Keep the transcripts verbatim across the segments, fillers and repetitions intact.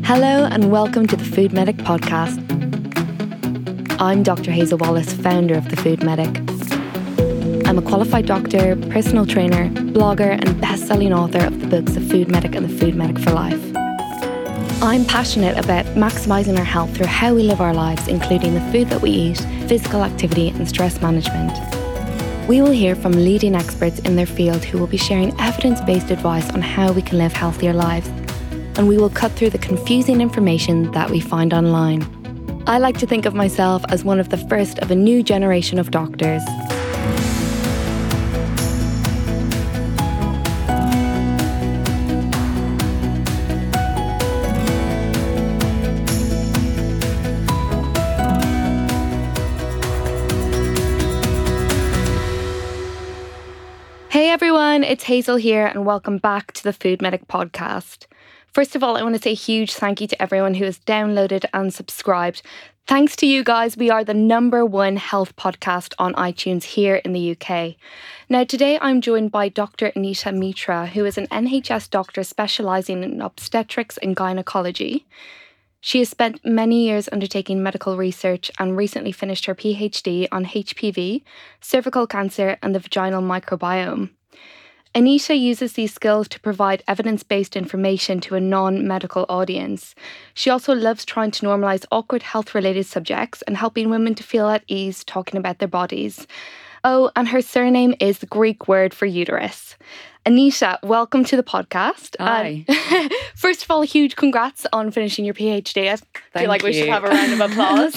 Hello and welcome to the Food Medic podcast. I'm Doctor Hazel Wallace, founder of the Food Medic. I'm a qualified doctor, personal trainer, blogger and best-selling author of the books The Food Medic and The Food Medic for Life. I'm passionate about maximising our health through how we live our lives, including the food that we eat, physical activity and stress management. We will hear from leading experts in their field who will be sharing evidence-based advice on how we can live healthier lives. And we will cut through the confusing information that we find online. I like to think of myself as one of the first of a new generation of doctors. Hey everyone, it's Hazel here and welcome back to the Food Medic podcast. First of all, I want to say a huge thank you to everyone who has downloaded and subscribed. Thanks to you guys, we are the number one health podcast on iTunes here in the U K. Now, today I'm joined by Doctor Anita Mitra, who is an N H S doctor specialising in obstetrics and gynecology. She has spent many years undertaking medical research and recently finished her PhD on H P V, cervical cancer and the vaginal microbiome. Anita uses these skills to provide evidence-based information to a non-medical audience. She also loves trying to normalise awkward health-related subjects and helping women to feel at ease talking about their bodies. Oh, and her surname is the Greek word for uterus. Anita, welcome to the podcast. Hi. Um, first of all, huge congrats on finishing your PhD. I Thank feel like you. we should have a round of applause.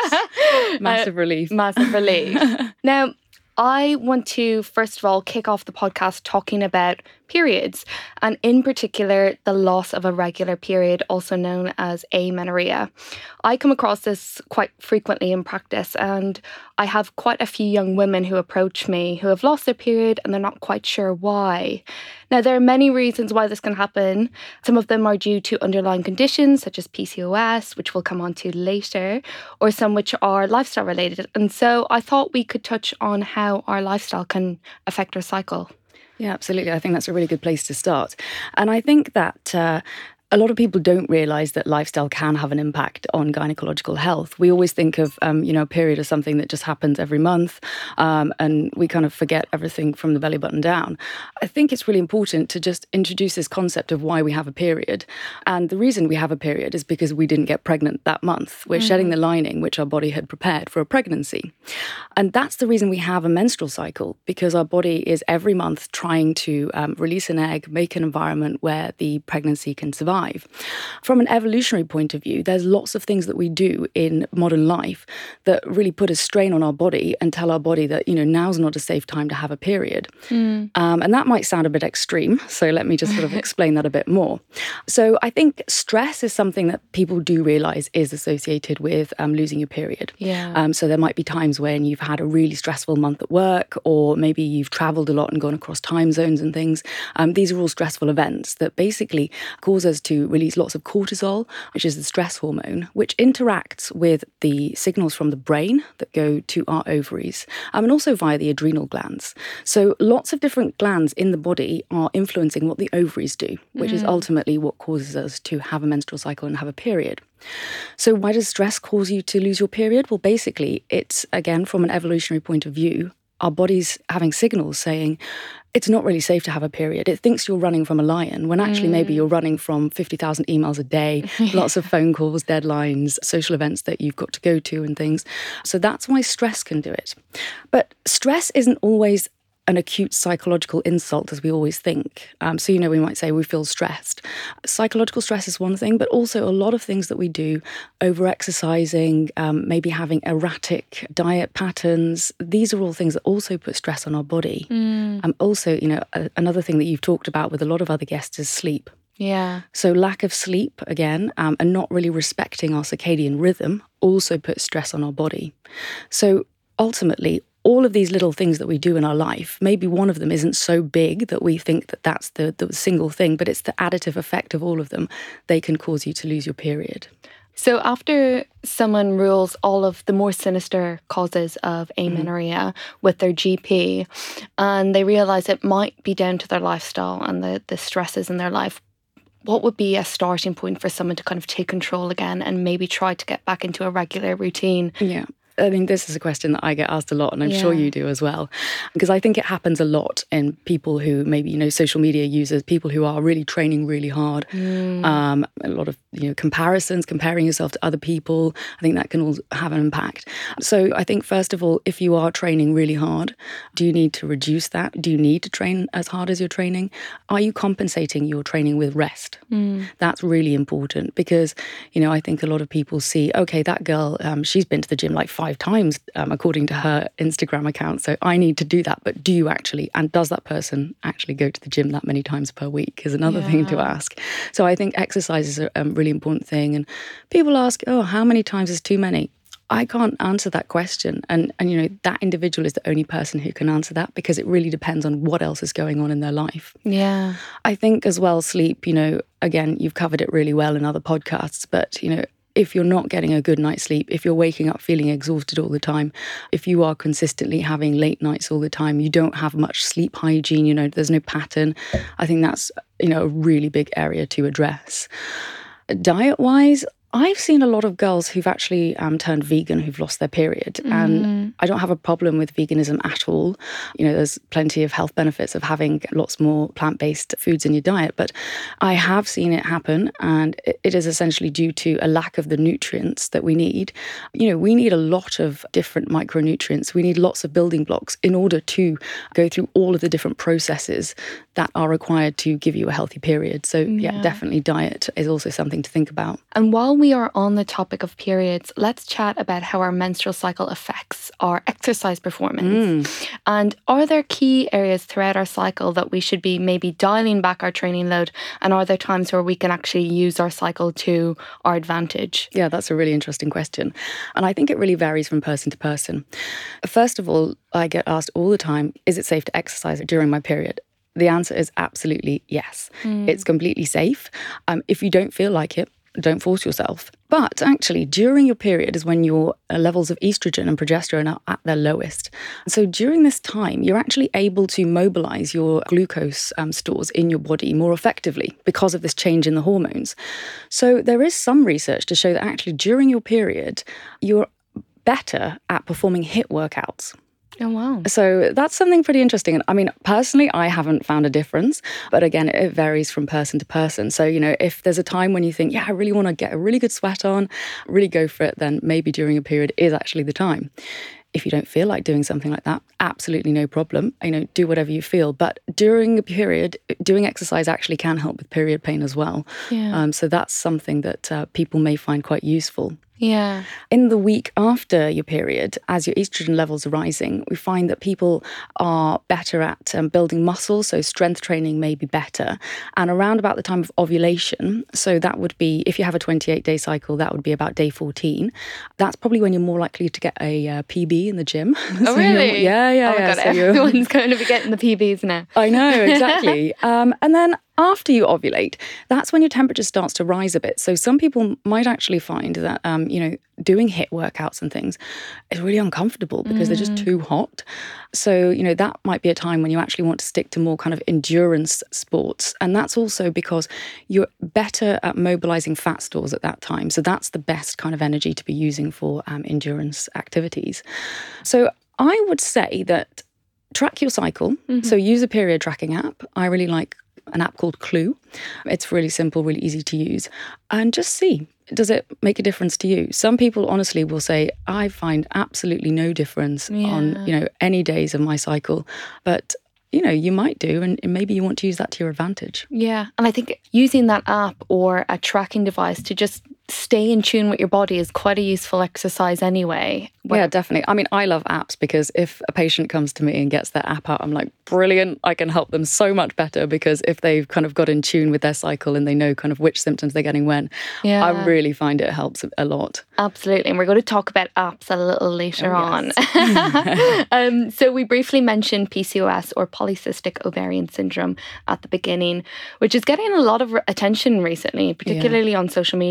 Massive uh, relief. Massive relief. Now, I want to, first of all, kick off the podcast talking about periods, and in particular, the loss of a regular period, also known as amenorrhea. I come across this quite frequently in practice, and I have quite a few young women who approach me who have lost their period and they're not quite sure why. Now, there are many reasons why this can happen. Some of them are due to underlying conditions such as P C O S, which we'll come on to later, or some which are lifestyle related. And so I thought we could touch on how our lifestyle can affect our cycle. Yeah, absolutely. I think that's a really good place to start. And I think that uh, a lot of people don't realise that lifestyle can have an impact on gynecological health. We always think of, um, you know, a period as something that just happens every month, um, and we kind of forget everything from the belly button down. I think it's really important to just introduce this concept of why we have a period. And the reason we have a period is because we didn't get pregnant that month. We're mm-hmm. shedding the lining which our body had prepared for a pregnancy. And that's the reason we have a menstrual cycle, because our body is every month trying to um, release an egg, make an environment where the pregnancy can survive. From an evolutionary point of view, there's lots of things that we do in modern life that really put a strain on our body and tell our body that, you know, now's not a safe time to have a period. Mm. Um, and that might sound a bit extreme, so let me just sort of explain that a bit more. So I think stress is something that people do realise is associated with um, losing your period. Yeah. Um, so there might be times when you've had a really stressful month at work, or maybe you've travelled a lot and gone across time zones and things. Um, these are all stressful events that basically cause us to release lots of cortisol, which is the stress hormone, which interacts with the signals from the brain that go to our ovaries, um, and also via the adrenal glands. So lots of different glands in the body are influencing what the ovaries do, which mm. is ultimately what causes us to have a menstrual cycle and have a period. So why does stress cause you to lose your period? Well, basically, it's, again, from an evolutionary point of view, our body's having signals saying it's not really safe to have a period. It thinks you're running from a lion when actually mm. maybe you're running from fifty thousand emails a day, lots of phone calls, deadlines, social events that you've got to go to and things. So that's why stress can do it. But stress isn't always an acute psychological insult, as we always think. Um, so, you know, we might say we feel stressed. Psychological stress is one thing, but also a lot of things that we do, over-exercising, um, maybe having erratic diet patterns. These are all things that also put stress on our body. Mm. Um, also, you know, a, another thing that you've talked about with a lot of other guests is sleep. Yeah. So lack of sleep, again, um, and not really respecting our circadian rhythm also puts stress on our body. So ultimately, all of these little things that we do in our life, maybe one of them isn't so big that we think that that's the, the single thing, but it's the additive effect of all of them. They can cause you to lose your period. So after someone rules all of the more sinister causes of amenorrhea mm. with their G P, and they realise it might be down to their lifestyle and the, the stresses in their life, what would be a starting point for someone to kind of take control again and maybe try to get back into a regular routine? Yeah. I mean, this is a question that I get asked a lot, and I'm yeah. sure you do as well, because I think it happens a lot in people who maybe, you know, social media users, people who are really training really hard. Mm. Um, a lot of, you know, comparisons, comparing yourself to other people. I think that can all have an impact. So I think, first of all, if you are training really hard, do you need to reduce that? Do you need to train as hard as you're training? Are you compensating your training with rest? Mm. That's really important because, you know, I think a lot of people see, okay, that girl, um, she's been to the gym like five times um, according to her Instagram account, so I need to do that. But do you actually, and does that person actually go to the gym that many times per week is another yeah. thing to ask. So I think exercise is a, a really important thing. And people ask, oh, how many times is too many? I can't answer that question. And, and, you know, that individual is the only person who can answer that because it really depends on what else is going on in their life. Yeah. I think as well, sleep, you know, again, you've covered it really well in other podcasts, but, you know, if you're not getting a good night's sleep, if you're waking up feeling exhausted all the time, if you are consistently having late nights all the time, you don't have much sleep hygiene, you know, there's no pattern, I think that's, you know, a really big area to address. Diet-wise, I've seen a lot of girls who've actually um, turned vegan, who've lost their period. Mm. And I don't have a problem with veganism at all. You know, there's plenty of health benefits of having lots more plant-based foods in your diet. But I have seen it happen. And it is essentially due to a lack of the nutrients that we need. You know, we need a lot of different micronutrients. We need lots of building blocks in order to go through all of the different processes that are required to give you a healthy period. So, yeah, yeah definitely diet is also something to think about. And while we are on the topic of periods, let's chat about how our menstrual cycle affects our exercise performance. Mm. And are there key areas throughout our cycle that we should be maybe dialing back our training load? And are there times where we can actually use our cycle to our advantage? Yeah, that's a really interesting question. And I think it really varies from person to person. First of all, I get asked all the time, is it safe to exercise during my period? The answer is absolutely yes. Mm. It's completely safe. Um, if you don't feel like it, don't force yourself. But actually, during your period is when your levels of estrogen and progesterone are at their lowest. So during this time, you're actually able to mobilize your glucose um, stores in your body more effectively because of this change in the hormones. So there is some research to show that actually during your period, you're better at performing HIIT workouts. Oh, wow. So that's something pretty interesting. And I mean, personally, I haven't found a difference. But again, it varies from person to person. So, you know, if there's a time when you think, yeah, I really want to get a really good sweat on, really go for it, then maybe during a period is actually the time. If you don't feel like doing something like that, absolutely no problem. You know, do whatever you feel. But during a period, doing exercise actually can help with period pain as well. Yeah. Um, so that's something that uh, people may find quite useful. Yeah. In the week after your period, as your estrogen levels are rising, we find that people are better at um, building muscle, so strength training may be better. And around about the time of ovulation, so that would be, if you have a twenty-eight day cycle, that would be about day fourteen. That's probably when you're more likely to get a uh, P B in the gym. Oh, so really? Yeah, yeah, oh my yeah. God, so everyone's going to be getting the P Bs now. I know, exactly. um, and then after you ovulate, that's when your temperature starts to rise a bit. So some people might actually find that, um, you know, doing HIIT workouts and things is really uncomfortable because mm. they're just too hot. So, you know, that might be a time when you actually want to stick to more kind of endurance sports. And that's also because you're better at mobilizing fat stores at that time. So that's the best kind of energy to be using for um, endurance activities. So I would say that track your cycle. Mm-hmm. So use a period tracking app. I really like an app called Clue. It's really simple, really easy to use. And just see, does it make a difference to you? Some people honestly will say, I find absolutely no difference yeah. on, you know, any days of my cycle. But you know, you might do, and maybe you want to use that to your advantage. Yeah, and I think using that app or a tracking device to just stay in tune with your body is quite a useful exercise anyway. Yeah, definitely. I mean, I love apps because if a patient comes to me and gets their app out, I'm like, brilliant. I can help them so much better because if they've kind of got in tune with their cycle and they know kind of which symptoms they're getting when, yeah. I really find it helps a lot. Absolutely. And we're going to talk about apps a little later oh, yes. on. um, so we briefly mentioned P C O S or polycystic ovarian syndrome at the beginning, which is getting a lot of attention recently, particularly yeah. on social media. There's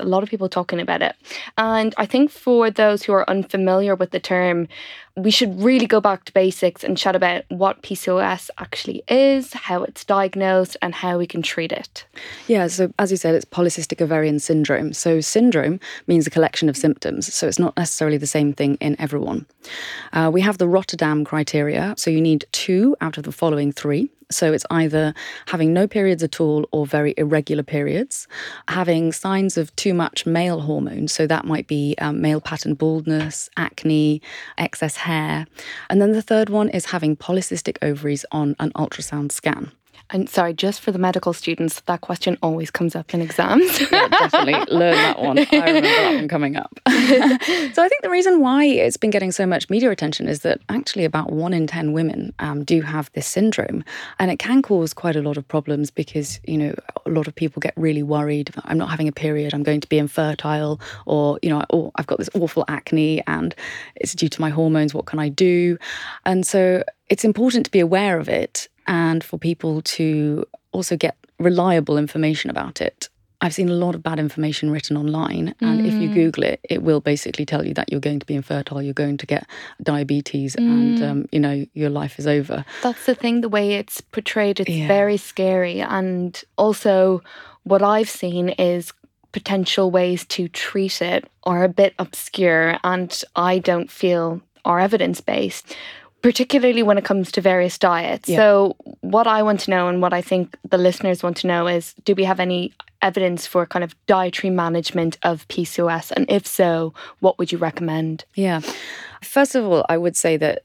a lot of people talking about it. And I think for those who are unfamiliar with the term, we should really go back to basics and chat about what P C O S actually is, how it's diagnosed, and how we can treat it. Yeah, so as you said, it's polycystic ovarian syndrome. So syndrome means a collection of symptoms, so it's not necessarily the same thing in everyone. Uh, we have the Rotterdam criteria, so you need two out of the following three. So it's either having no periods at all or very irregular periods, having signs of too much male hormone, so that might be um, male pattern baldness, acne, excess hair. And then the third one is having polycystic ovaries on an ultrasound scan. And sorry, just for the medical students, that question always comes up in exams. Yeah, definitely learn that one. I remember that one coming up. So I think the reason why it's been getting so much media attention is that actually about one in ten women um, do have this syndrome. And it can cause quite a lot of problems because, you know, a lot of people get really worried. I'm not having a period, I'm going to be infertile, or, you know, oh, I've got this awful acne and it's due to my hormones, what can I do? And so it's important to be aware of it and for people to also get reliable information about it. I've seen a lot of bad information written online, and mm. if you Google it, it will basically tell you that you're going to be infertile, you're going to get diabetes, mm. and, um, you know, your life is over. That's the thing, the way it's portrayed, it's yeah. very scary. And also what I've seen is potential ways to treat it are a bit obscure, and I don't feel are evidence-based, particularly when it comes to various diets. Yeah. So what I want to know, and what I think the listeners want to know, is do we have any evidence for kind of dietary management of P C O S? And if so, what would you recommend? Yeah. First of all, I would say that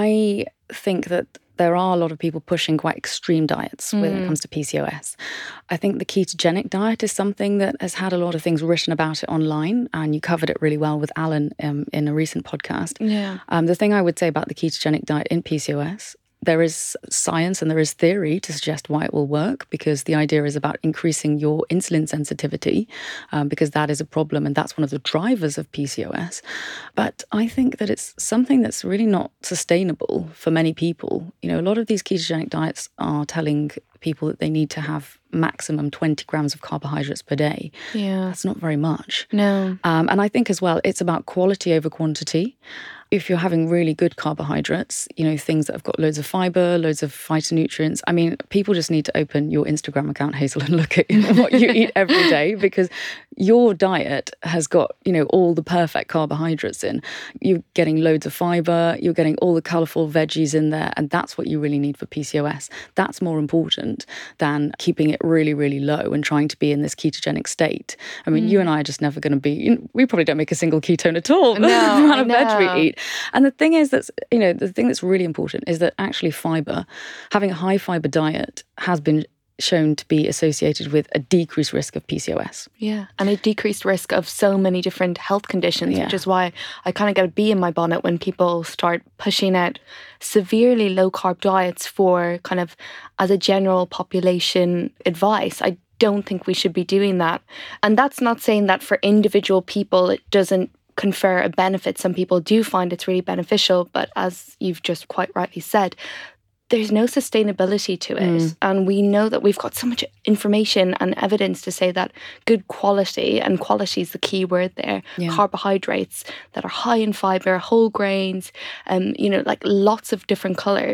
I think that there are a lot of people pushing quite extreme diets mm. when it comes to P C O S. I think the ketogenic diet is something that has had a lot of things written about it online, and you covered it really well with Alan um, in a recent podcast. Yeah. Um, the thing I would say about the ketogenic diet in P C O S, there is science and there is theory to suggest why it will work, because the idea is about increasing your insulin sensitivity, um, because that is a problem and that's one of the drivers of P C O S. But I think that it's something that's really not sustainable for many people. You know, a lot of these ketogenic diets are telling people that they need to have maximum twenty grams of carbohydrates per day. Yeah. That's not very much. No. Um, and I think as well, it's about quality over quantity. If you're having really good carbohydrates, you know, things that have got loads of fibre, loads of phytonutrients. I mean, people just need to open your Instagram account, Hazel, and look at what you eat every day, because your diet has got, you know, all the perfect carbohydrates in. You're getting loads of fibre, you're getting all the colourful veggies in there, and that's what you really need for P C O S. That's more important than keeping it really, really low and trying to be in this ketogenic state. I mean, mm. you and I are just never going to be, you know, we probably don't make a single ketone at all. No, the amount I of know. veg we eat. And the thing is that, you know, the thing that's really important is that actually fibre, having a high fibre diet has been shown to be associated with a decreased risk of P C O S. Yeah, and a decreased risk of so many different health conditions, yeah. which is why I kind of get a bee in my bonnet when people start pushing out severely low-carb diets for kind of as a general population advice. I don't think we should be doing that. And that's not saying that for individual people it doesn't confer a benefit. Some people do find it's really beneficial, but as you've just quite rightly said, there's no sustainability to it. Mm. And we know that we've got so much information and evidence to say that good quality, and quality is the key word there, yeah. carbohydrates that are high in fibre, whole grains, um, you know, like lots of different colour,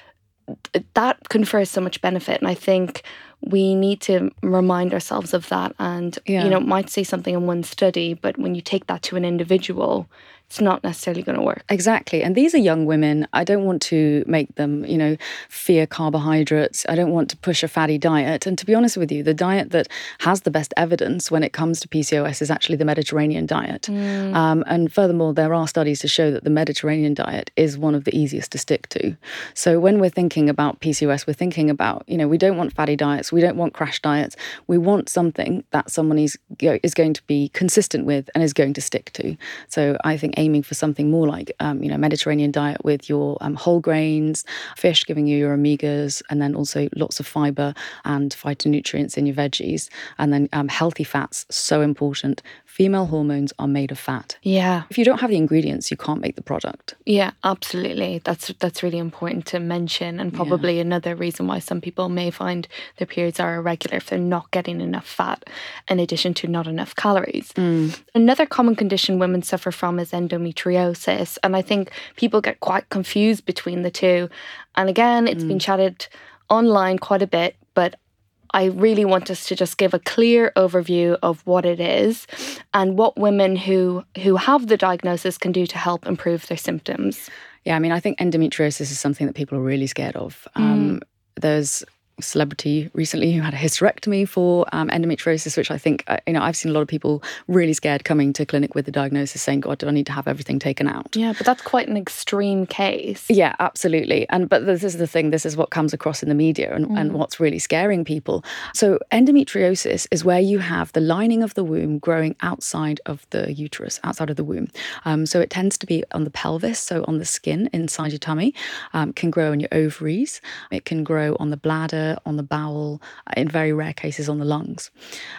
that confers so much benefit. And I think we need to remind ourselves of that. And, yeah. you know, it might say something in one study, but when you take that to an individual, it's not necessarily going to work. Exactly. And these are young women. I don't want to make them, you know, fear carbohydrates. I don't want to push a fatty diet. And to be honest with you, the diet that has the best evidence when it comes to P C O S is actually the Mediterranean diet. Mm. Um, and furthermore, there are studies to show that the Mediterranean diet is one of the easiest to stick to. So when we're thinking about P C O S, we're thinking about, you know, we don't want fatty diets. We don't want crash diets. We want something that someone is, is going to be consistent with and is going to stick to. So I think aiming for something more like, um, you know, Mediterranean diet with your um, whole grains, fish giving you your omegas, and then also lots of fibre and phytonutrients in your veggies, and then um, healthy fats, so important. Female hormones are made of fat. Yeah. If you don't have the ingredients, you can't make the product. Yeah, absolutely. That's that's really important to mention, and probably yeah. another reason why some people may find their periods are irregular if they're not getting enough fat in addition to not enough calories. Mm. Another common condition women suffer from is endometriosis, and I think people get quite confused between the two. And again, it's mm. been chatted online quite a bit, but I really want us to just give a clear overview of what it is and what women who who have the diagnosis can do to help improve their symptoms. Yeah, I mean, I think endometriosis is something that people are really scared of. Mm. Um, there's a celebrity recently who had a hysterectomy for um, endometriosis, which I think, uh, you know, I've seen a lot of people really scared coming to clinic with the diagnosis saying, God, do I need to have everything taken out? Yeah, but that's quite an extreme case. Yeah, absolutely. And but this is the thing, this is what comes across in the media and, mm. and what's really scaring people. So endometriosis is where you have the lining of the womb growing outside of the uterus, outside of the womb. Um, so it tends to be on the pelvis, so on the skin inside your tummy, um, can grow in your ovaries, it can grow on the bladder, on the bowel, in very rare cases on the lungs.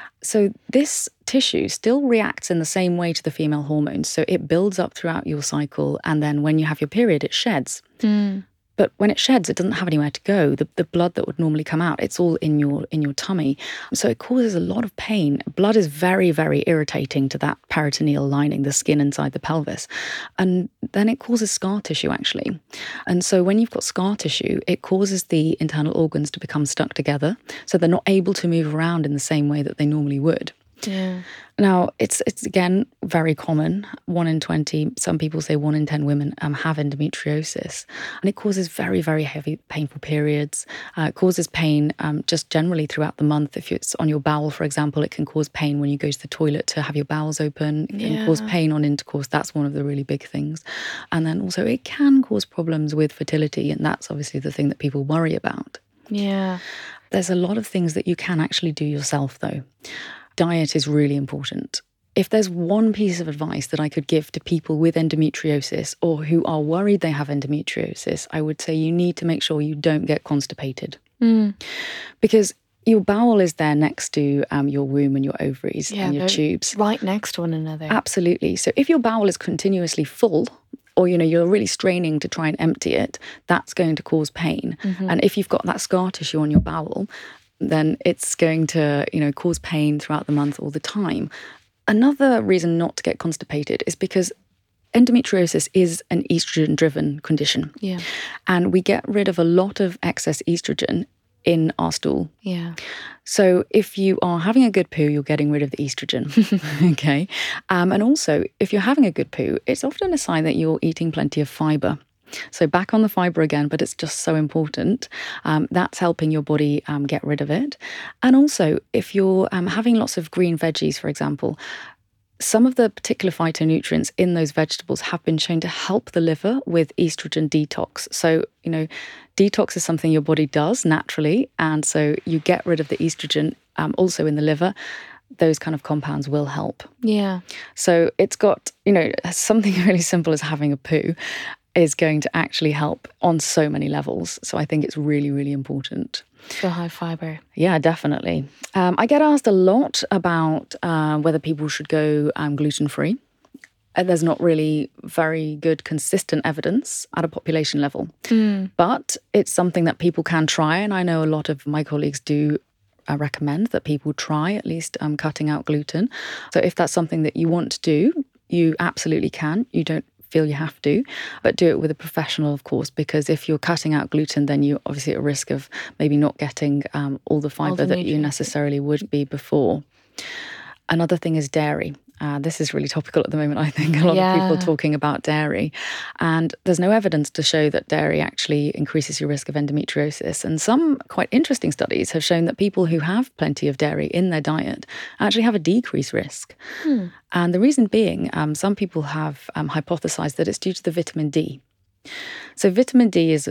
So this tissue still reacts in the same way to the female hormones. So it builds up throughout your cycle, and then when you have your period, it sheds. Mm. But when it sheds, it doesn't have anywhere to go. The, the blood that would normally come out, it's all in your in your tummy. So it causes a lot of pain. Blood is very, very irritating to that peritoneal lining, the skin inside the pelvis. And then it causes scar tissue, actually. And so when you've got scar tissue, it causes the internal organs to become stuck together. So they're not able to move around in the same way that they normally would. Yeah. Now, it's, it's again, very common. One in twenty, some people say one in ten women um, have endometriosis. And it causes very, very heavy, painful periods. Uh, it causes pain um, just generally throughout the month. If it's on your bowel, for example, it can cause pain when you go to the toilet to have your bowels open. It can yeah. cause pain on intercourse. That's one of the really big things. And then also it can cause problems with fertility. And that's obviously the thing that people worry about. Yeah. There's a lot of things that you can actually do yourself, though. Diet is really important. If there's one piece of advice that I could give to people with endometriosis or who are worried they have endometriosis, I would say you need to make sure you don't get constipated. Mm. Because your bowel is there next to um, your womb and your ovaries yeah, and your tubes. Right next to one another. Absolutely. So if your bowel is continuously full, or, you know, you're really straining to try and empty it, that's going to cause pain. Mm-hmm. And if you've got that scar tissue on your bowel, then it's going to, you know, cause pain throughout the month all the time. Another reason not to get constipated is because endometriosis is an estrogen-driven condition. Yeah. And we get rid of a lot of excess estrogen in our stool. Yeah. So if you are having a good poo, you're getting rid of the estrogen. Okay. Um, and also, if you're having a good poo, it's often a sign that you're eating plenty of fibre. So back on the fibre again, but it's just so important. Um, that's helping your body um, get rid of it. And also, if you're um, having lots of green veggies, for example, some of the particular phytonutrients in those vegetables have been shown to help the liver with estrogen detox. So, you know, detox is something your body does naturally. And so you get rid of the estrogen um, also in the liver. Those kind of compounds will help. Yeah. So it's got, you know, something really simple as having a poo is going to actually help on so many levels. So I think it's really, really important. So high fibre. Yeah, definitely. Um, I get asked a lot about uh, whether people should go um, gluten-free. And there's not really very good, consistent evidence at a population level. Mm. But it's something that people can try. And I know a lot of my colleagues do uh, recommend that people try at least um, cutting out gluten. So if that's something that you want to do, you absolutely can. You don't feel you have to, but do it with a professional, of course, because if you're cutting out gluten, then you're obviously at risk of maybe not getting um, all the fibre that you necessarily would be before. Another thing is dairy. Uh, this is really topical at the moment, I think. A lot yeah. of people talking about dairy. And there's no evidence to show that dairy actually increases your risk of endometriosis. And some quite interesting studies have shown that people who have plenty of dairy in their diet actually have a decreased risk. Hmm. And the reason being, um, some people have um, hypothesized that it's due to the vitamin D. So vitamin D is a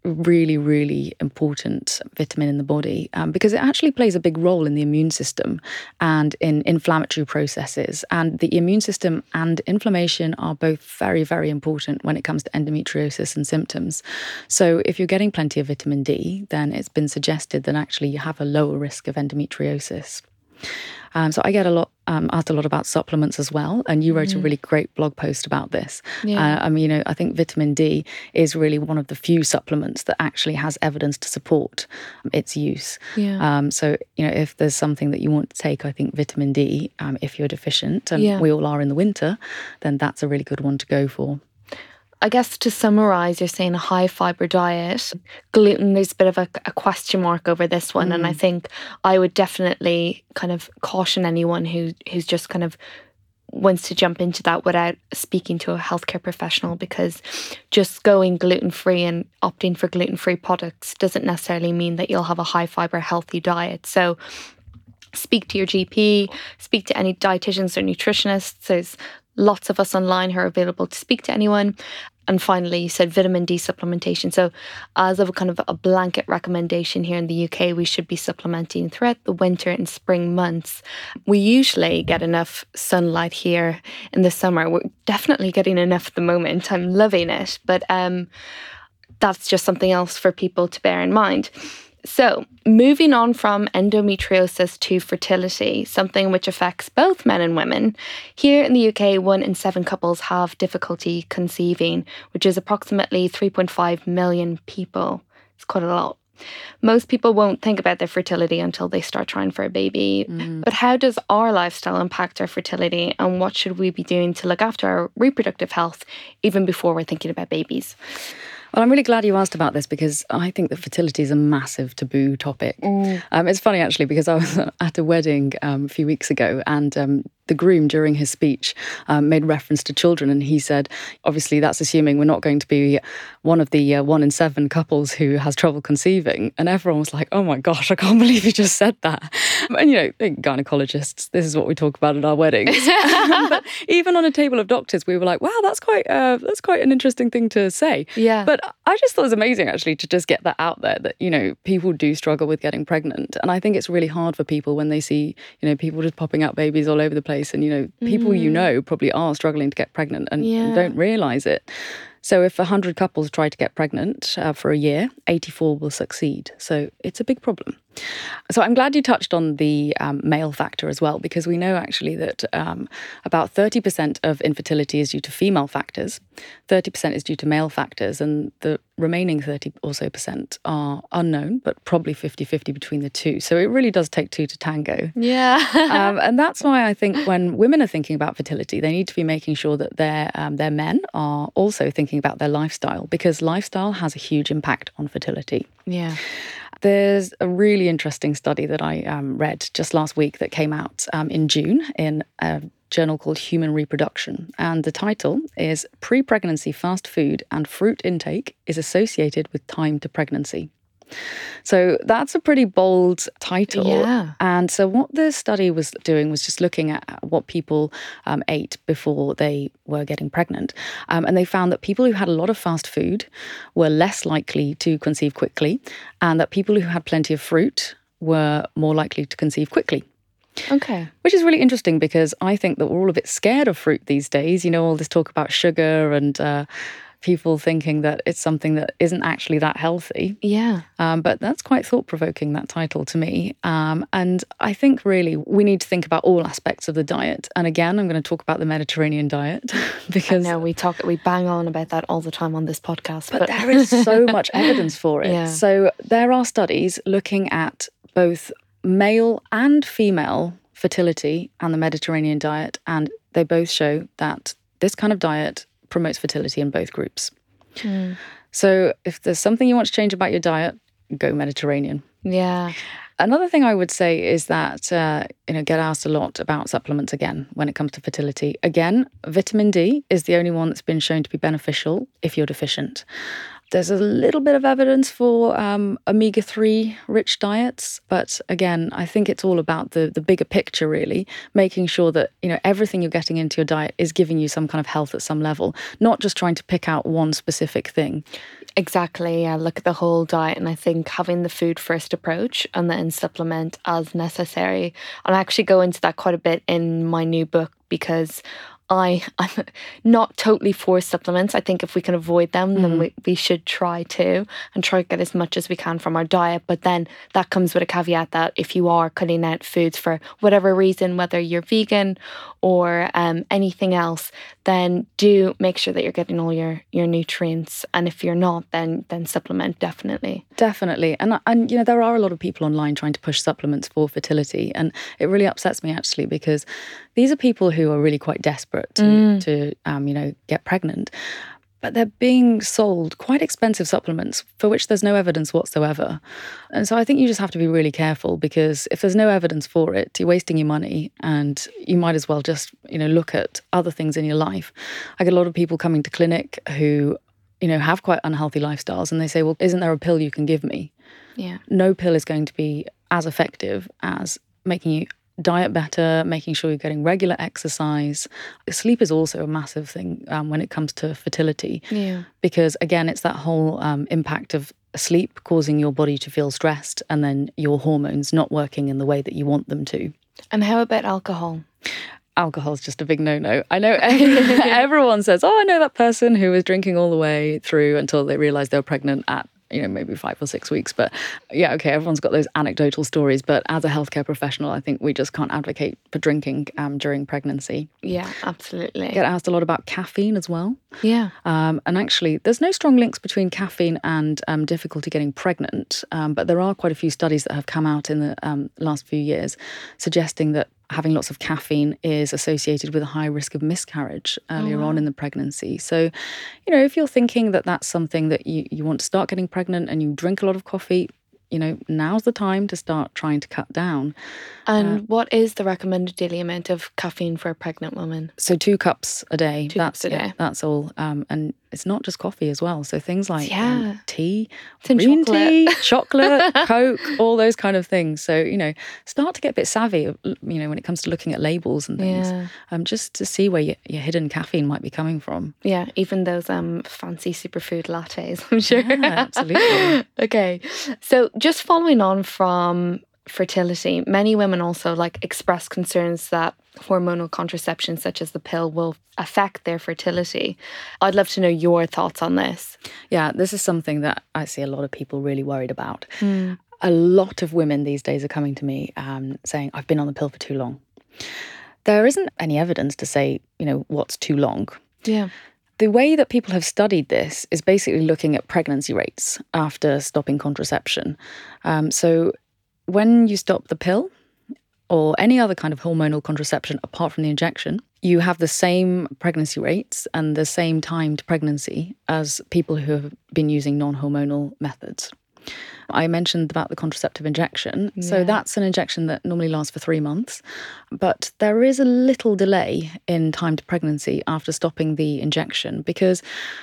really, really important vitamin in the body um, because it actually plays a big role in the immune system and in inflammatory processes. And the immune system and inflammation are both very, very important when it comes to endometriosis and symptoms. So if you're getting plenty of vitamin D, then it's been suggested that actually you have a lower risk of endometriosis. Um, so I get a lot um, asked a lot about supplements as well, and you wrote mm. a really great blog post about this. Yeah. Uh, I mean, you know, I think vitamin D is really one of the few supplements that actually has evidence to support its use. Yeah. Um, so, you know, if there's something that you want to take, I think vitamin D, um, if you're deficient, and yeah. we all are in the winter, then that's a really good one to go for. I guess to summarise, you're saying a high fibre diet. Gluten, there's a bit of a, a question mark over this one. Mm. And I think I would definitely kind of caution anyone who who's just kind of wants to jump into that without speaking to a healthcare professional, because just going gluten-free and opting for gluten-free products doesn't necessarily mean that you'll have a high fibre, healthy diet. So speak to your G P, speak to any dietitians or nutritionists. There's lots of us online who are available to speak to anyone. And finally, you said vitamin D supplementation. So as of a kind of a blanket recommendation here in the U K, we should be supplementing throughout the winter and spring months. We usually get enough sunlight here in the summer. We're definitely getting enough at the moment. I'm loving it. But um, that's just something else for people to bear in mind. So, moving on from endometriosis to fertility, something which affects both men and women. Here in the U K, one in seven couples have difficulty conceiving, which is approximately three point five million people. It's quite a lot. Most people won't think about their fertility until they start trying for a baby. Mm. But how does our lifestyle impact our fertility, and what should we be doing to look after our reproductive health even before we're thinking about babies? Well, I'm really glad you asked about this, because I think that fertility is a massive taboo topic. Mm. Um, it's funny, actually, because I was at a wedding um, a few weeks ago, and um, the groom, during his speech, um, made reference to children, and he said, obviously, that's assuming we're not going to be one of the uh, one in seven couples who has trouble conceiving. And everyone was like, oh my gosh, I can't believe you just said that. And, you know, gynecologists, this is what we talk about at our weddings. But even on a table of doctors, we were like, wow, that's quite uh, that's quite an interesting thing to say. Yeah. But I just thought it was amazing, actually, to just get that out there, that, you know, people do struggle with getting pregnant. And I think it's really hard for people when they see, you know, people just popping out babies all over the place. And, you know, people mm. you know probably are struggling to get pregnant and, yeah. and don't realise it. So if one hundred couples try to get pregnant uh, for a year, eighty-four will succeed. So it's a big problem. So I'm glad you touched on the um, male factor as well, because we know actually that um, about thirty percent of infertility is due to female factors, thirty percent is due to male factors, and the remaining thirty or so percent are unknown, but probably fifty-fifty between the two. So it really does take two to tango. Yeah. um, and that's why I think when women are thinking about fertility, they need to be making sure that their um, their men are also thinking about their lifestyle, because lifestyle has a huge impact on fertility. Yeah. There's a really interesting study that I um, read just last week that came out um, in June in a journal called Human Reproduction. And the title is Pre-Pregnancy Fast Food and Fruit Intake is Associated with Time to Pregnancy. So that's a pretty bold title. Yeah. And so what the study was doing was just looking at what people um, ate before they were getting pregnant. Um, and they found that people who had a lot of fast food were less likely to conceive quickly, and that people who had plenty of fruit were more likely to conceive quickly. Okay. Which is really interesting, because I think that we're all a bit scared of fruit these days. You know, all this talk about sugar and uh, people thinking that it's something that isn't actually that healthy. Yeah. Um, but that's quite thought-provoking, that title, to me. Um, and I think really we need to think about all aspects of the diet. And again, I'm going to talk about the Mediterranean diet because... I know, we talk, we bang on about that all the time on this podcast. But, but there is so much evidence for it. Yeah. So there are studies looking at both male and female fertility and the Mediterranean diet, and they both show that this kind of diet promotes fertility in both groups. Mm. So if there's something you want to change about your diet, go Mediterranean. Yeah. Another thing I would say is that, uh, you know, get asked a lot about supplements again when it comes to fertility. Again, vitamin D is the only one that's been shown to be beneficial if you're deficient. There's a little bit of evidence for um, omega three rich diets. But again, I think it's all about the, the bigger picture, really, making sure that, you know, everything you're getting into your diet is giving you some kind of health at some level, not just trying to pick out one specific thing. Exactly. Yeah. Look at the whole diet. And I think having the food first approach and then supplement as necessary. And I actually go into that quite a bit in my new book because I, I'm not totally for supplements. I think if we can avoid them, mm. then we, we should try to and try to get as much as we can from our diet. But then that comes with a caveat that if you are cutting out foods for whatever reason, whether you're vegan or um, anything else, then do make sure that you're getting all your, your nutrients. And if you're not, then then supplement, definitely. Definitely. And, and, you know, there are a lot of people online trying to push supplements for fertility. And it really upsets me, actually, because these are people who are really quite desperate to, mm. to um, you know, get pregnant. But they're being sold quite expensive supplements for which there's no evidence whatsoever. And so I think you just have to be really careful, because if there's no evidence for it, you're wasting your money, and you might as well just, you know, look at other things in your life. I get a lot of people coming to clinic who, you know, have quite unhealthy lifestyles, and they say, well, isn't there a pill you can give me? Yeah. No pill is going to be as effective as making you diet better, making sure you're getting regular exercise. Sleep is also a massive thing um, when it comes to fertility. Yeah. Because again, it's that whole um, impact of sleep causing your body to feel stressed, and then your hormones not working in the way that you want them to. And how about alcohol? Alcohol's just a big no-no. I know everyone says, oh, I know that person who was drinking all the way through until they realised they were pregnant at, you know, maybe five or six weeks. But yeah, okay, everyone's got those anecdotal stories. But as a healthcare professional, I think we just can't advocate for drinking um, during pregnancy. Yeah, absolutely. I get asked a lot about caffeine as well. Yeah. Um, and actually, there's no strong links between caffeine and um, difficulty getting pregnant. Um, but there are quite a few studies that have come out in the um, last few years suggesting that having lots of caffeine is associated with a high risk of miscarriage earlier oh, wow. on in the pregnancy. So, you know, if you're thinking that that's something that you, you want to start getting pregnant and you drink a lot of coffee, you know, now's the time to start trying to cut down. And uh, what is the recommended daily amount of caffeine for a pregnant woman? So two cups a day. Two that's, cups a yeah, day. That's all. Um, and it's not just coffee as well. So things like yeah. um, tea, Some green chocolate. tea, chocolate, Coke, all those kind of things. So, you know, start to get a bit savvy, you know, when it comes to looking at labels and things, yeah. um, just to see where your, your hidden caffeine might be coming from. Yeah, even those um fancy superfood lattes, I'm sure. Yeah, absolutely. Okay, so just following on from fertility, many women also like express concerns that hormonal contraception such as the pill will affect their fertility. I'd love to know your thoughts on this. Yeah, this is something that I see a lot of people really worried about. Mm. A lot of women these days are coming to me um, saying, I've been on the pill for too long. There isn't any evidence to say, you know, what's too long. Yeah. The way that people have studied this is basically looking at pregnancy rates after stopping contraception. Um, so when you stop the pill or any other kind of hormonal contraception apart from the injection, you have the same pregnancy rates and the same time to pregnancy as people who have been using non-hormonal methods. I mentioned about the contraceptive injection. Yeah. So that's an injection that normally lasts for three months. But there is a little delay in time to pregnancy after stopping the injection because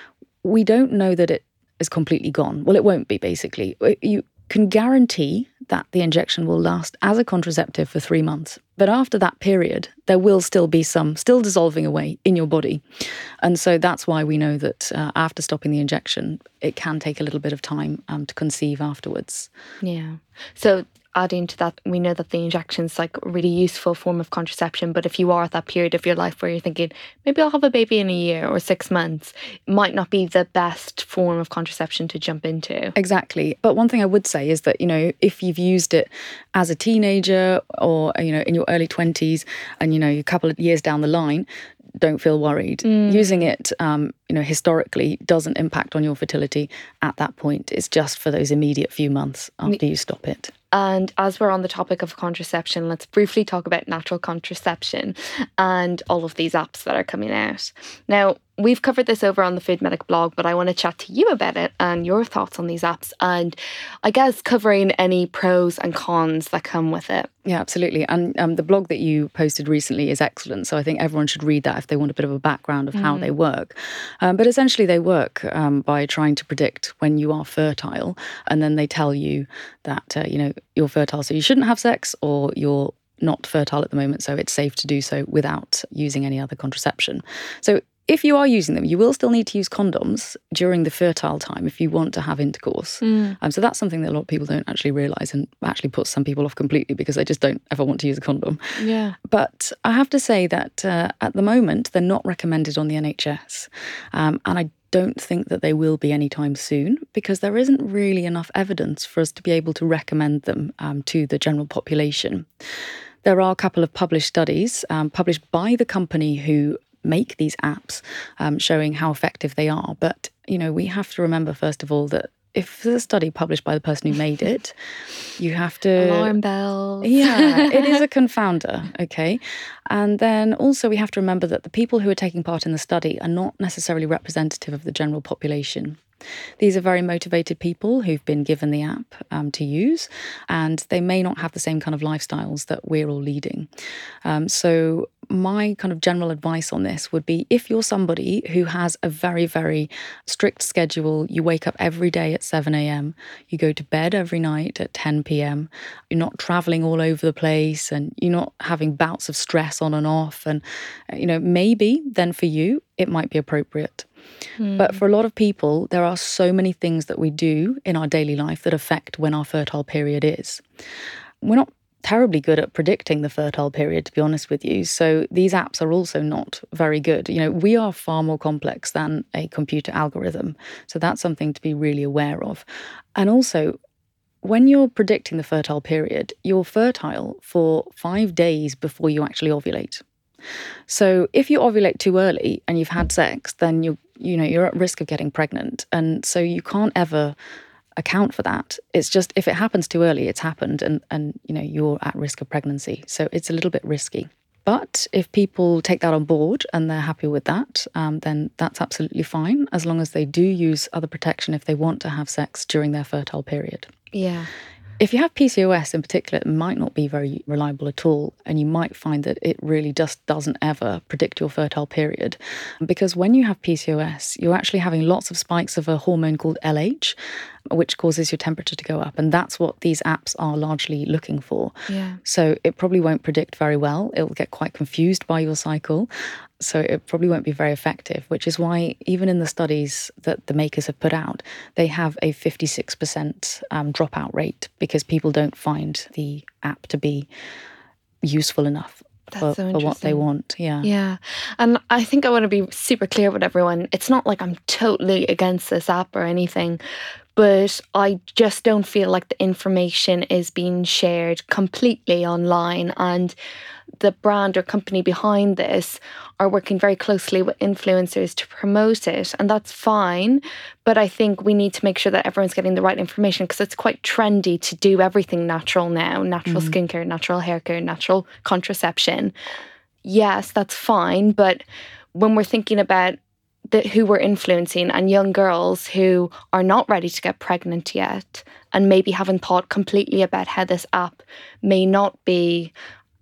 we don't know that it is completely gone. Well, it won't be, basically. You can guarantee that the injection will last as a contraceptive for three months. But after that period, there will still be some still dissolving away in your body. And so that's why we know that uh, after stopping the injection, it can take a little bit of time um, to conceive afterwards. Yeah. So adding to that, we know that the injection is like a really useful form of contraception. But if you are at that period of your life where you're thinking, maybe I'll have a baby in a year or six months, it might not be the best form of contraception to jump into. Exactly. But one thing I would say is that, you know, if you've used it as a teenager or, you know, in your early twenties and, you know, a couple of years down the line, don't feel worried. Mm. Using it, um, you know, historically doesn't impact on your fertility at that point. It's just for those immediate few months after you stop it. And as we're on the topic of contraception, let's briefly talk about natural contraception and all of these apps that are coming out. Now, we've covered this over on the Food Medic blog, but I want to chat to you about it and your thoughts on these apps and I guess covering any pros and cons that come with it. Yeah, absolutely. And um, the blog that you posted recently is excellent. So I think everyone should read that if they want a bit of a background of mm. how they work. Um, but essentially they work um, by trying to predict when you are fertile. And then they tell you that, uh, you know, you're fertile, so you shouldn't have sex, or you're not fertile at the moment, so it's safe to do so without using any other contraception. So if you are using them, you will still need to use condoms during the fertile time if you want to have intercourse. Mm. Um, so that's something that a lot of people don't actually realise, and actually puts some people off completely because they just don't ever want to use a condom. Yeah. But I have to say that uh, at the moment, they're not recommended on the N H S. Um, and I don't think that they will be anytime soon because there isn't really enough evidence for us to be able to recommend them um, to the general population. There are a couple of published studies um, published by the company who make these apps um, showing how effective they are. But, you know, we have to remember, first of all, that if there's a study published by the person who made it, you have to... Alarm bells. Yeah, it is a confounder, okay? And then also we have to remember that the people who are taking part in the study are not necessarily representative of the general population. These are very motivated people who've been given the app um, to use, and they may not have the same kind of lifestyles that we're all leading. Um, so my kind of general advice on this would be, if you're somebody who has a very, very strict schedule, you wake up every day at seven a.m, you go to bed every night at ten p.m, you're not traveling all over the place, and you're not having bouts of stress on and off, and, you know, maybe then for you, it might be appropriate. Mm. But for a lot of people, there are so many things that we do in our daily life that affect when our fertile period is. We're not terribly good at predicting the fertile period, to be honest with you. So these apps are also not very good. You know, we are far more complex than a computer algorithm. So that's something to be really aware of. And also, when you're predicting the fertile period, you're fertile for five days before you actually ovulate. So if you ovulate too early and you've had sex, then you you know you're at risk of getting pregnant, and so you can't ever account for that. It's just, if it happens too early, it's happened, and and you know you're at risk of pregnancy. So it's a little bit risky. But if people take that on board and they're happy with that, um, then that's absolutely fine, as long as they do use other protection if they want to have sex during their fertile period. Yeah. If you have P C O S in particular, it might not be very reliable at all, and you might find that it really just doesn't ever predict your fertile period. Because when you have P C O S, you're actually having lots of spikes of a hormone called L H, which causes your temperature to go up, and that's what these apps are largely looking for. Yeah. So it probably won't predict very well. It will get quite confused by your cycle. So it probably won't be very effective, which is why even in the studies that the makers have put out, they have a fifty-six percent um, dropout rate because people don't find the app to be useful enough for, so for what they want. Yeah. Yeah. And I think I want to be super clear with everyone. It's not like I'm totally against this app or anything, but I just don't feel like the information is being shared completely online, and the brand or company behind this are working very closely with influencers to promote it, and that's fine. But I think we need to make sure that everyone's getting the right information, because it's quite trendy to do everything natural now. Natural mm. skincare, natural hair care, natural contraception. Yes, that's fine. But when we're thinking about the, who we're influencing, and young girls who are not ready to get pregnant yet, and maybe haven't thought completely about how this app may not be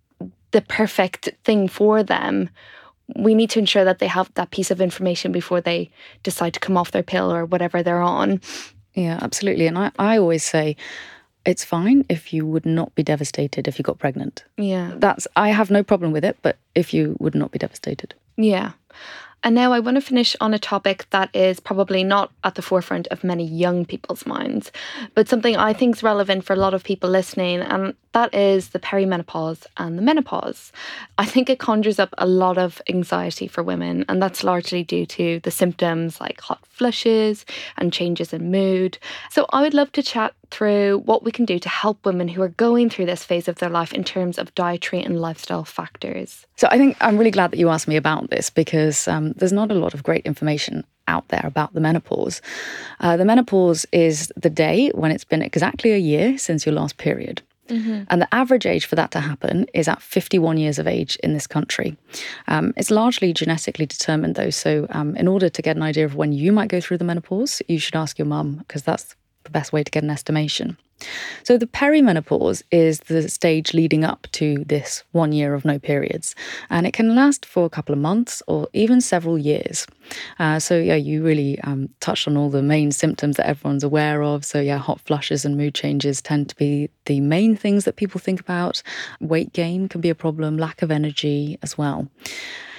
the perfect thing for them, we need to ensure that they have that piece of information before they decide to come off their pill or whatever they're on. Yeah, absolutely. And I, I always say, it's fine if you would not be devastated if you got pregnant. Yeah. That's, I have no problem with it, but if you would not be devastated. Yeah. And now I want to finish on a topic that is probably not at the forefront of many young people's minds, but something I think is relevant for a lot of people listening, and that is the perimenopause and the menopause. I think it conjures up a lot of anxiety for women, and that's largely due to the symptoms like hot flushes and changes in mood. So I would love to chat through what we can do to help women who are going through this phase of their life in terms of dietary and lifestyle factors. So I think I'm really glad that you asked me about this, because um, there's not a lot of great information out there about the menopause. Uh, the menopause is the day when it's been exactly a year since your last period. Mm-hmm. And the average age for that to happen is at fifty-one years of age in this country. Um, it's largely genetically determined, though. So um, in order to get an idea of when you might go through the menopause, you should ask your mum, because that's the best way to get an estimation. So the perimenopause is the stage leading up to this one year of no periods, and it can last for a couple of months or even several years. Uh, so yeah, you really um, touched on all the main symptoms that everyone's aware of. So yeah, hot flushes and mood changes tend to be the main things that people think about. Weight gain can be a problem, lack of energy as well.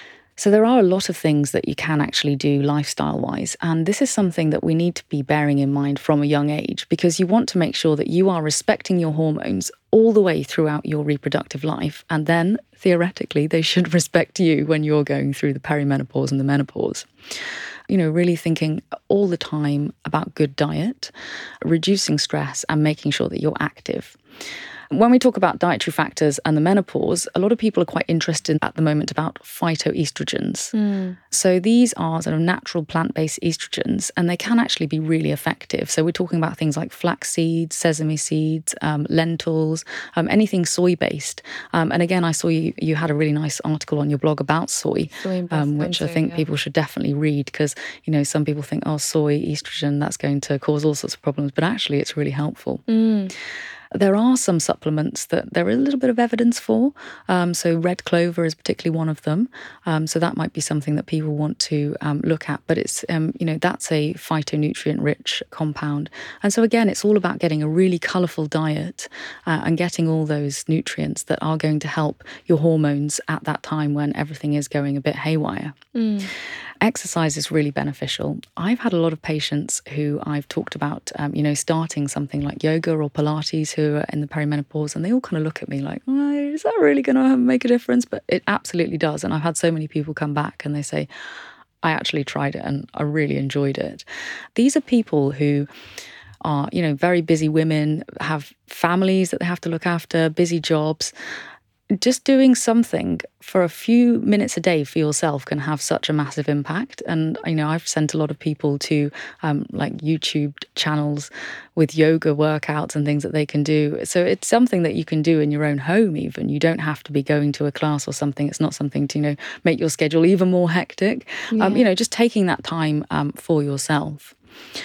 So there are a lot of things that you can actually do lifestyle-wise, and this is something that we need to be bearing in mind from a young age, because you want to make sure that you are respecting your hormones all the way throughout your reproductive life, and then theoretically they should respect you when you're going through the perimenopause and the menopause. You know, really thinking all the time about good diet, reducing stress, and making sure that you're active. When we talk about dietary factors and the menopause, a lot of people are quite interested at the moment about phytoestrogens. Mm. So these are sort of natural plant-based estrogens, and they can actually be really effective. So we're talking about things like flax seeds, sesame seeds, um, lentils, um, anything soy-based. Um, and again, I saw you, you had a really nice article on your blog about soy, soy um, which I think yeah. people should definitely read, because, you know, some people think, oh, soy, estrogen, that's going to cause all sorts of problems. But actually, it's really helpful. Mm. There are some supplements that there is a little bit of evidence for. Um, so red clover is particularly one of them. Um, so that might be something that people want to um, look at. But it's, um, you know, that's a phytonutrient-rich compound. And so again, it's all about getting a really colourful diet uh, and getting all those nutrients that are going to help your hormones at that time when everything is going a bit haywire. Mm. Exercise is really beneficial. I've had a lot of patients who I've talked about, um, you know, starting something like yoga or Pilates who are in the perimenopause, and they all kind of look at me like, oh, is that really going to make a difference? But it absolutely does. And I've had so many people come back and they say, I actually tried it and I really enjoyed it. These are people who are, you know, very busy women, have families that they have to look after, busy jobs. Just doing something for a few minutes a day for yourself can have such a massive impact. And, you know, I've sent a lot of people to um, like YouTube channels with yoga workouts and things that they can do. So it's something that you can do in your own home even. You don't have to be going to a class or something. It's not something to, you know, make your schedule even more hectic. Yeah. Um, you know, just taking that time um, for yourself.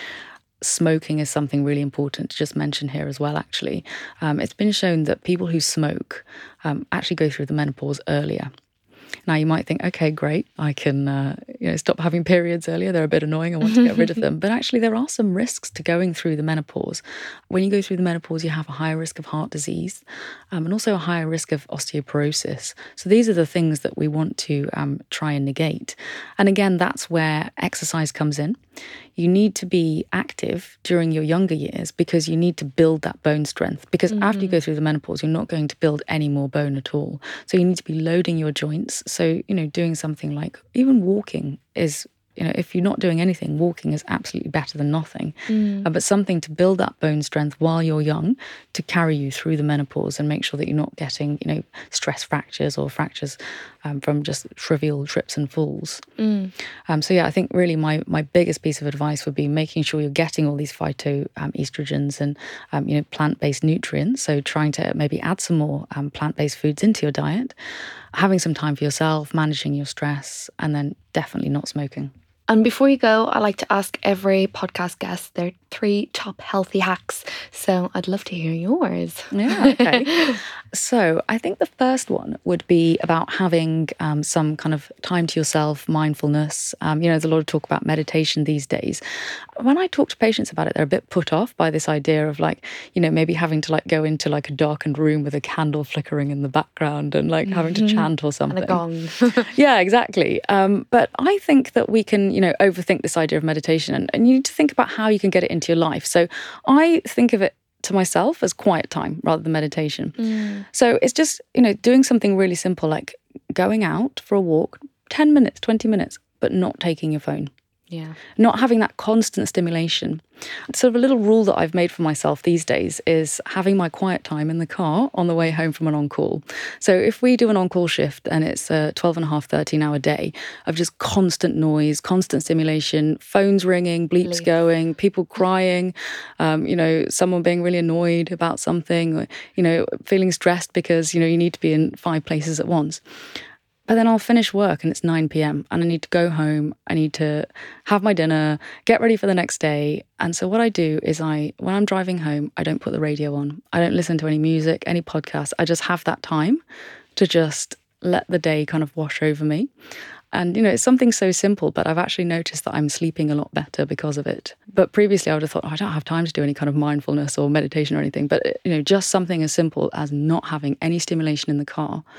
Smoking is something really important to just mention here as well, actually. Um, it's been shown that people who smoke um, actually go through the menopause earlier. Now, you might think, okay, great, I can uh, you know, stop having periods earlier. They're a bit annoying. I want to get rid of them. But actually, there are some risks to going through the menopause. When you go through the menopause, you have a higher risk of heart disease um, and also a higher risk of osteoporosis. So these are the things that we want to um, try and negate. And again, that's where exercise comes in. You need to be active during your younger years because you need to build that bone strength. Because mm-hmm. after you go through the menopause, you're not going to build any more bone at all. So you need to be loading your joints. So, you know, doing something like even walking is, you know, if you're not doing anything, walking is absolutely better than nothing. Mm. Uh, but something to build that bone strength while you're young to carry you through the menopause and make sure that you're not getting, you know, stress fractures or fractures um, from just trivial trips and falls. Mm. Um, so, yeah, I think really my my biggest piece of advice would be making sure you're getting all these phytoestrogens um, and, um, you know, plant-based nutrients. So trying to maybe add some more um, plant-based foods into your diet, having some time for yourself, managing your stress, and then definitely not smoking. And before you go, I like to ask every podcast guest their three top healthy hacks. So I'd love to hear yours. Yeah, okay. So I think the first one would be about having um, some kind of time to yourself, mindfulness. Um, you know, there's a lot of talk about meditation these days. When I talk to patients about it, they're a bit put off by this idea of like, you know, maybe having to like go into like a darkened room with a candle flickering in the background and like having to chant or something. And a gong. Yeah, exactly. Um, but I think that we can, you know, overthink this idea of meditation and, and you need to think about how you can get it into your life. So I think of it to myself as quiet time rather than meditation. Mm. So it's just, you know, doing something really simple like going out for a walk, ten minutes, twenty minutes, but not taking your phone. Yeah. Not having that constant stimulation. Sort of a little rule that I've made for myself these days is having my quiet time in the car on the way home from an on-call. So if we do an on-call shift and it's a twelve and a half, thirteen hour day of just constant noise, constant stimulation, phones ringing, bleeps Bleep. going, people crying, um, you know, someone being really annoyed about something, or, you know, feeling stressed because, you know, you need to be in five places at once. But then I'll finish work and it's nine p.m. and I need to go home. I need to have my dinner, get ready for the next day. And so what I do is I, when I'm driving home, I don't put the radio on. I don't listen to any music, any podcasts. I just have that time to just let the day kind of wash over me. And, you know, it's something so simple, but I've actually noticed that I'm sleeping a lot better because of it. But previously I would have thought, oh, I don't have time to do any kind of mindfulness or meditation or anything. But, you know, just something as simple as not having any stimulation in the car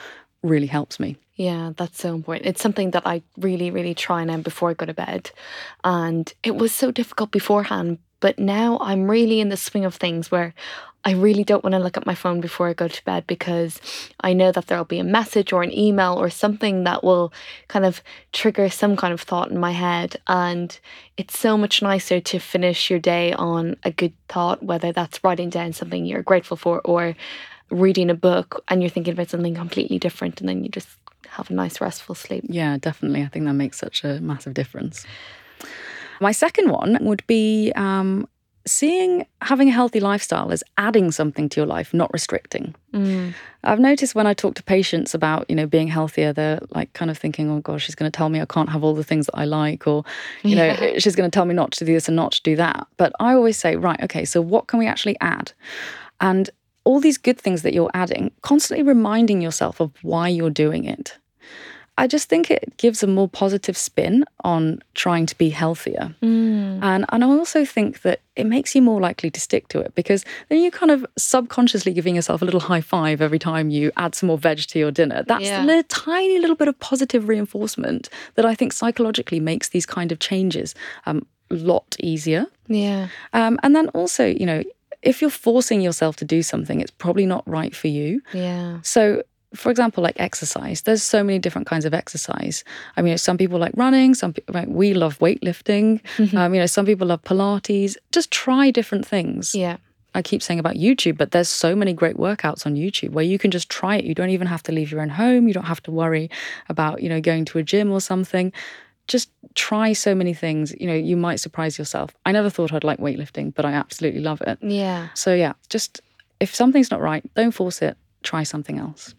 really helps me. Yeah, that's so important. It's something that I really, really try now before I go to bed. And it was so difficult beforehand. But now I'm really in the swing of things where I really don't want to look at my phone before I go to bed, because I know that there'll be a message or an email or something that will kind of trigger some kind of thought in my head. And it's so much nicer to finish your day on a good thought, whether that's writing down something you're grateful for or reading a book and you're thinking about something completely different, and then you just have a nice restful sleep. Yeah, definitely. I think that makes such a massive difference. My second one would be um, seeing having a healthy lifestyle as adding something to your life, not restricting. Mm. I've noticed when I talk to patients about, you know, being healthier, they're like kind of thinking, oh gosh, she's going to tell me I can't have all the things that I like, or, you know, yeah. she's going to tell me not to do this and not to do that. But I always say, right, okay, so what can we actually add? And all these good things that you're adding, constantly reminding yourself of why you're doing it. I just think it gives a more positive spin on trying to be healthier. Mm. And, and I also think that it makes you more likely to stick to it, because then you kind of subconsciously giving yourself a little high five every time you add some more veg to your dinner. That's yeah. a little, tiny little bit of positive reinforcement that I think psychologically makes these kind of changes um, a lot easier. Yeah. Um, and then also, you know, if you're forcing yourself to do something, it's probably not right for you. Yeah. So, for example, like exercise, there's so many different kinds of exercise. I mean, some people like running, some people, like, we love weightlifting. Mm-hmm. Um, you know, some people love Pilates. Just try different things. Yeah. I keep saying about YouTube, but there's so many great workouts on YouTube where you can just try it. You don't even have to leave your own home. You don't have to worry about, you know, going to a gym or something. Just try so many things. You know, you might surprise yourself. I never thought I'd like weightlifting, but I absolutely love it. Yeah. So yeah, just if something's not right, don't force it. Try something else.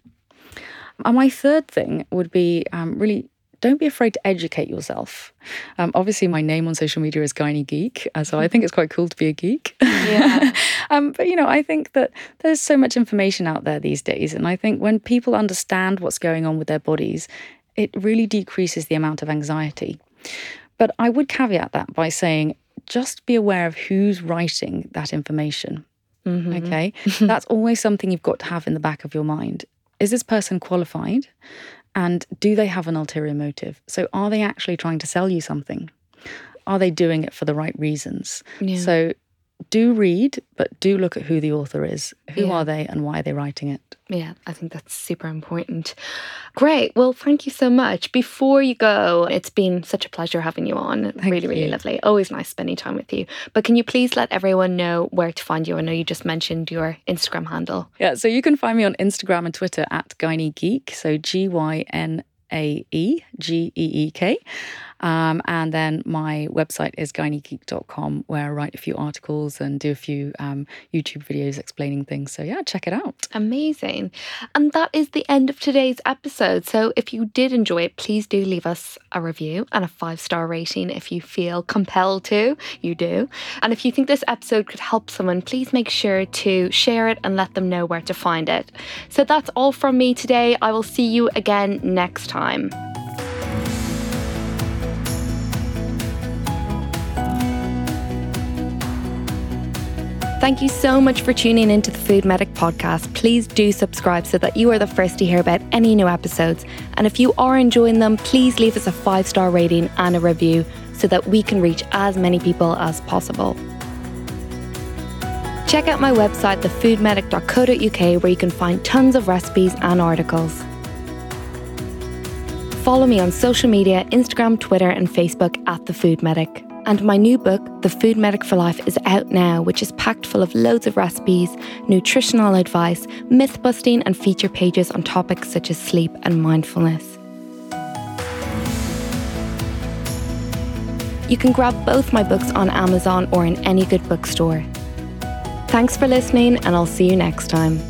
And my third thing would be um, really, don't be afraid to educate yourself. Um, obviously, my name on social media is Gynae Geek, so I think it's quite cool to be a geek. Yeah. um, but, you know, I think that there's so much information out there these days. And I think when people understand what's going on with their bodies, it really decreases the amount of anxiety. But I would caveat that by saying, just be aware of who's writing that information. Mm-hmm. Okay? That's always something you've got to have in the back of your mind. Is this person qualified? And do they have an ulterior motive? So are they actually trying to sell you something? Are they doing it for the right reasons? Yeah. So do read, but do look at who the author is. Who yeah. are they and why are they writing it? Yeah, I think that's super important. Great. Well, thank you so much. Before you go, it's been such a pleasure having you on. Thank really, you. really lovely. Always nice spending time with you. But can you please let everyone know where to find you? I know you just mentioned your Instagram handle. Yeah, so you can find me on Instagram and Twitter at Gynae Geek. So G Y N A E G E E K. Um, and then my website is gynae geek dot com, where I write a few articles and do a few um, YouTube videos explaining things. So yeah, check it out. Amazing. And that is the end of today's episode. So if you did enjoy it, please do leave us a review and a five-star rating if you feel compelled to. You do. And if you think this episode could help someone, please make sure to share it and let them know where to find it. So that's all from me today. I will see you again next time. Thank you so much for tuning into the Food Medic podcast. Please do subscribe so that you are the first to hear about any new episodes. And if you are enjoying them, please leave us a five-star rating and a review so that we can reach as many people as possible. Check out my website, the food medic dot co dot U K, where you can find tons of recipes and articles. Follow me on social media, Instagram, Twitter and Facebook at The Food Medic. And my new book, The Food Medic for Life, is out now, which is packed full of loads of recipes, nutritional advice, myth busting and feature pages on topics such as sleep and mindfulness. You can grab both my books on Amazon or in any good bookstore. Thanks for listening, and I'll see you next time.